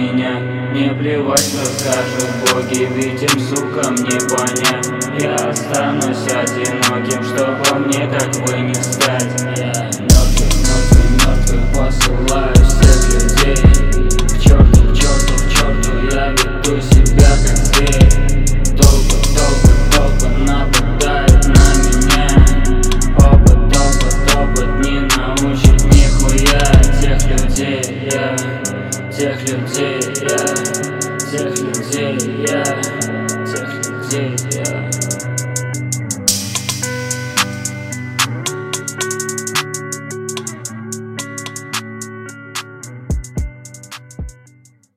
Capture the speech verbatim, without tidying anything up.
меня. Не плевать, что скажут боги, ведь им, сука, мне понять. Я останусь одиноким, чтобы мне как бы не стать. Я мертвый, мертвый, мертвый, посылаю всех людей к черту, к черту, к черту. Я веду себя как зверь. Толпы, толпы, толпы нападают на меня. Опыт, опыт, опыт не научит нихуя. Тех людей я, тех людей я, тех людей я, тех людей я.